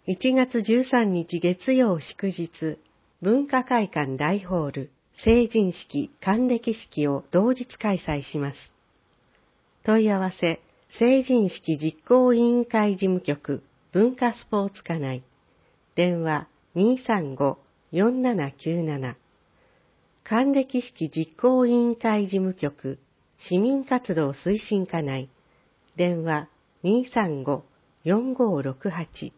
1月13日月曜祝日、文化会館大ホール、成人式、還暦式を同日開催します。問い合わせ、成人式実行委員会事務局、文化スポーツ課内、電話235-4797、還暦式実行委員会事務局、市民活動推進課内、電話235-4568。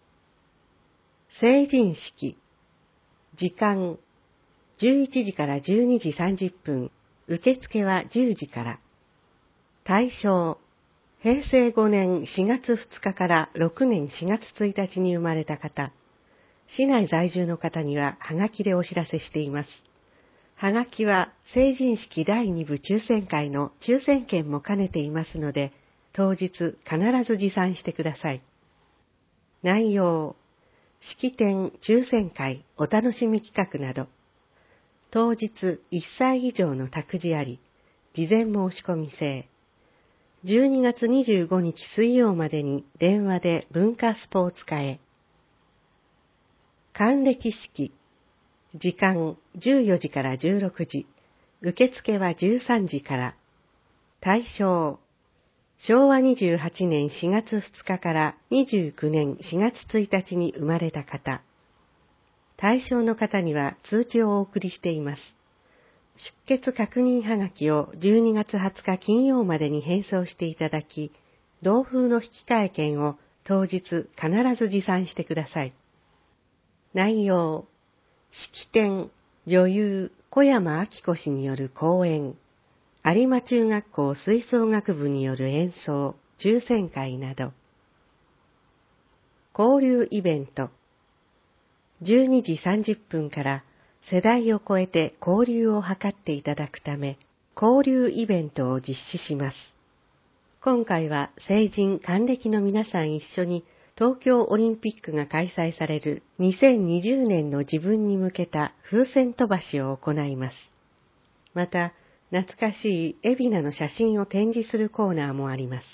成人式、時間、11時から12時30分、受付は10時から。対象、平成5年4月2日から6年4月1日に生まれた方。市内在住の方にははがきでお知らせしています。はがきは成人式第2部抽選会の抽選券も兼ねていますので、当日必ず持参してください。内容、式典、抽選会、お楽しみ企画など、当日1歳以上の託児あり、事前申し込み制。12月25日水曜までに電話で文化スポーツ課へ。還暦式、時間14時から16時、受付は13時から。対象、昭和28年4月2日から29年4月1日に生まれた方。対象の方には通知をお送りしています。出欠確認はがきを12月20日金曜までに返送していただき、同封の引換券を当日必ず持参してください。内容、式典、女優、小山明子氏による講演、有馬中学校吹奏楽部による演奏、抽選会など。交流イベント。12時30分から世代を超えて交流を図っていただくため、交流イベントを実施します。今回は成人還暦の皆さん一緒に東京オリンピックが開催される2020年の自分に向けた風船飛ばしを行います。また、懐かしい海老名の写真を展示するコーナーもあります。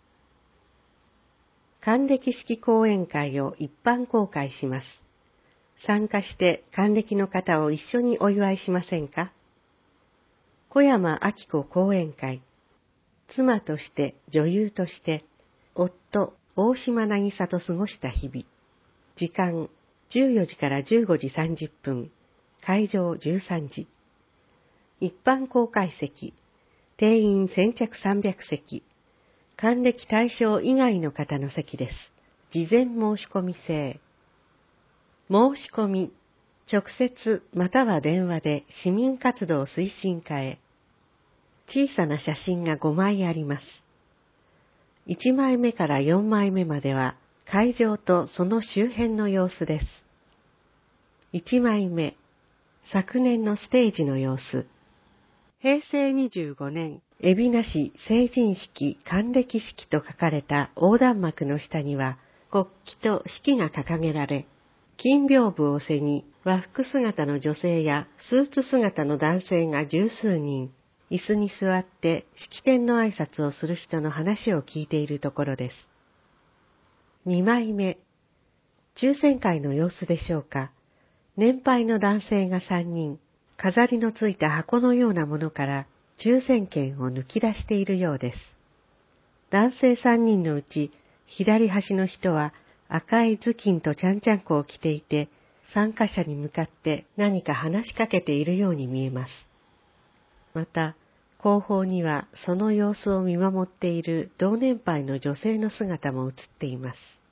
還暦式講演会を一般公開します。参加して還暦の方を一緒にお祝いしませんか？小山明子講演会、妻として女優として、夫大島渚と過ごした日々。時間14時から15時30分、会場13時。一般公開席、定員先着300席、還暦対象以外の方の席です。事前申し込み制。申し込み、直接または電話で市民活動推進課へ。小さな写真が5枚あります。1枚目から4枚目までは会場とその周辺の様子です。1枚目、昨年のステージの様子。平成25年、海老名市成人式還暦式と書かれた横断幕の下には国旗と式が掲げられ、金屏風を背に和服姿の女性やスーツ姿の男性が十数人、椅子に座って式典の挨拶をする人の話を聞いているところです。2枚目、抽選会の様子でしょうか。年配の男性が3人、飾りのついた箱のようなものから抽選券を抜き出しているようです。男性3人のうち左端の人は赤い頭巾とちゃんちゃんこを着ていて、参加者に向かって何か話しかけているように見えます。また、後方にはその様子を見守っている同年配の女性の姿も映っています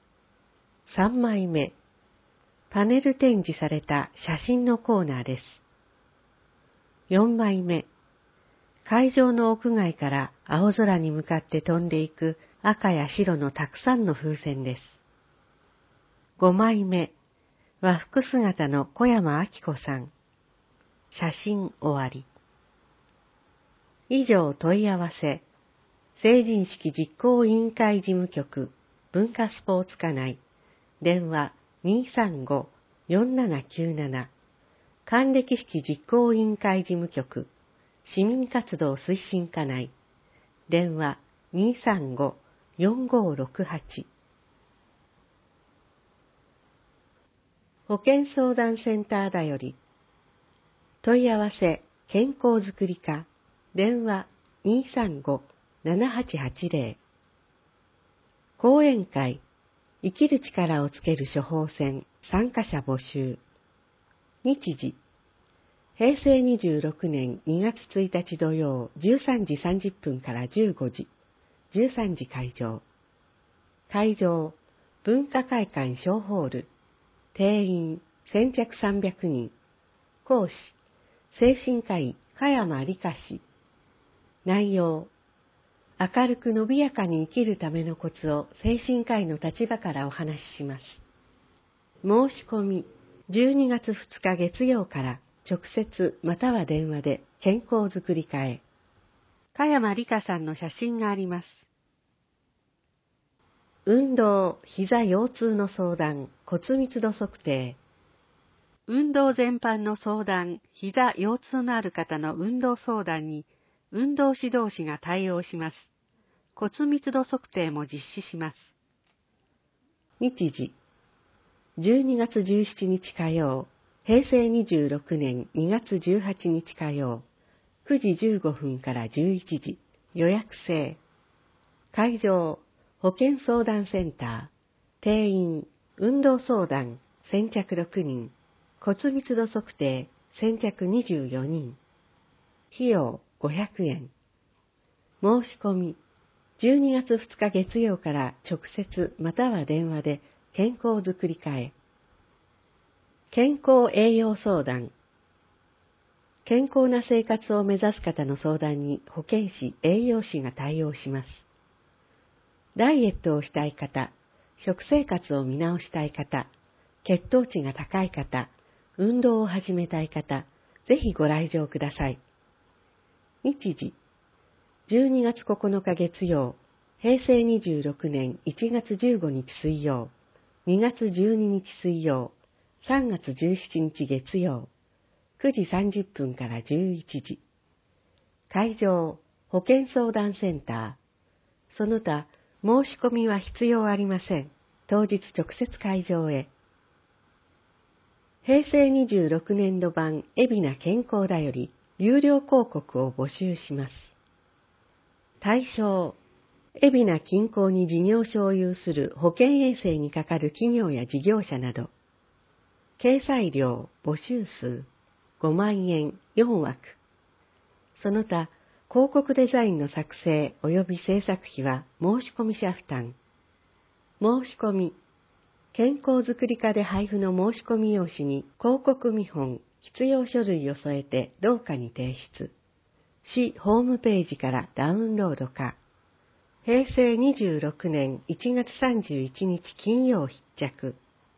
。3枚目、パネル展示された写真のコーナーです。4枚目、会場の屋外から青空に向かって飛んでいく赤や白のたくさんの風船です。5枚目、和服姿の小山明子さん。写真終わり。以上問い合わせ、成人式実行委員会事務局、文化スポーツ課内、電話235-4797、還暦式実行委員会事務局、市民活動推進課内、電話235-4568。 保健相談センターだより。問い合わせ健康づくり課電話235-7880。講演会生きる力をつける処方箋参加者募集。日時平成26年2月1日土曜13時30分から15時、13時会場。会場文化会館小ホール。定員先着300人。講師精神科医香山理香氏。内容明るく伸びやかに生きるためのコツを精神科医の立場からお話しします。申し込み12月2日月曜から直接または電話で健康づくり課へ。香山理香さんの写真があります。運動、膝腰痛の相談、骨密度測定。運動全般の相談、膝腰痛のある方の運動相談に運動指導士が対応します。骨密度測定も実施します。日時12月17日火曜、平成26年2月18日火曜、9時15分から11時、予約制。会場、保健相談センター。定員、運動相談、先着6人。骨密度測定、先着24人。費用、500円。申し込み、12月2日月曜から直接または電話で健康づくり課へ。健康栄養相談。健康な生活を目指す方の相談に保健師、栄養士が対応します。ダイエットをしたい方、食生活を見直したい方、血糖値が高い方、運動を始めたい方、ぜひご来場ください。日時12月9日月曜、平成26年1月15日水曜、2月12日水曜、3月17日月曜、9時30分から11時。会場、保健相談センター。その他、申し込みは必要ありません。当日直接会場へ。平成26年度版海老名健康だより、有料広告を募集します。対象、海老名近郊に事業所を有する保健衛生に係る企業や事業者など。掲載料、募集数、5万円、4枠。その他、広告デザインの作成及び制作費は申込者負担。申し込み、健康づくり課で配布の申し込み用紙に広告見本、必要書類を添えて同課に提出。市ホームページからダウンロードか。平成26年1月31日金曜必着。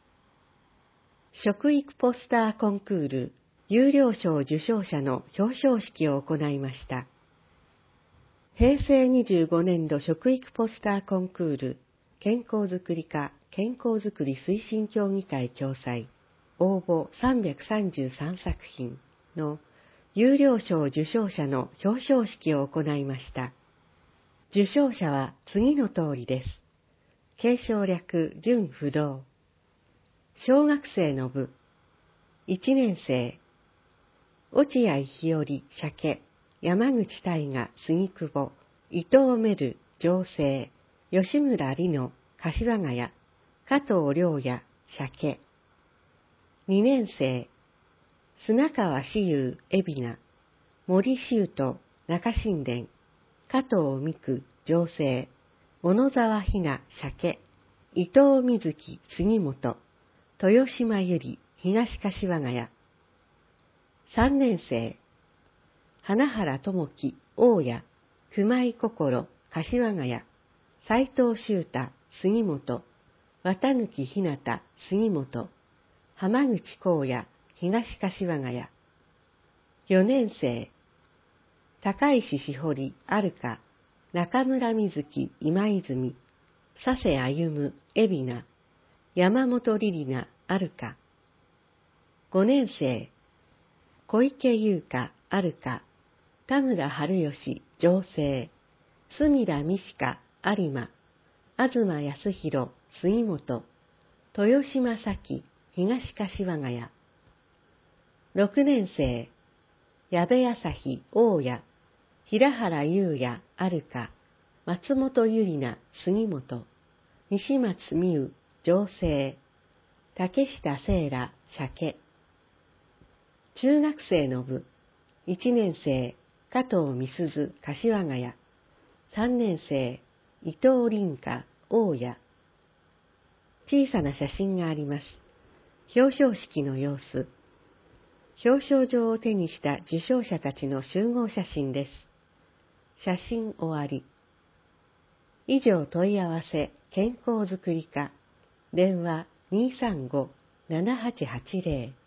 食育ポスターコンクール有料賞受賞者の表彰式を行いました。平成25年度食育ポスターコンクール健康づくり課健康づくり推進協議会共催応募333作品の有料賞受賞者の表彰式を行いました。受賞者は次の通りです。継承略準不動。小学生の部。1年生。落合日和鮭、山口大河杉久保、伊藤メル情勢、吉村里乃柏ヶ谷、加藤良也鮭。2年生。砂川志友海老名、森修斗中新田、加藤美久情勢、小野沢ひな鮭、伊藤瑞希杉本、豊島由里東柏ヶ谷。3年生。花原智樹大谷、熊井心柏ヶ谷、斉藤修太杉本、綿貫ひなた杉本、浜口光也東柏ヶ谷。4年生。高石しほりあるか、中村瑞希今泉、佐世歩海老名、山本リリナあるか。5年生。小池優香あるか、田村春吉情勢、隅田美香有馬、東康弘杉本、豊島咲東柏ヶ谷。6年生、矢部朝日大谷、平原優也あるか、松本ゆりな杉本、西松美優上生、竹下聖羅鮭。中学生の部、1年生、加藤美鈴柏ヶ谷、3年生、伊藤凛香大谷。小さな写真があります。表彰式の様子。表彰状を手にした受賞者たちの集合写真です。写真終わり。以上問い合わせ健康づくり課、電話235-7880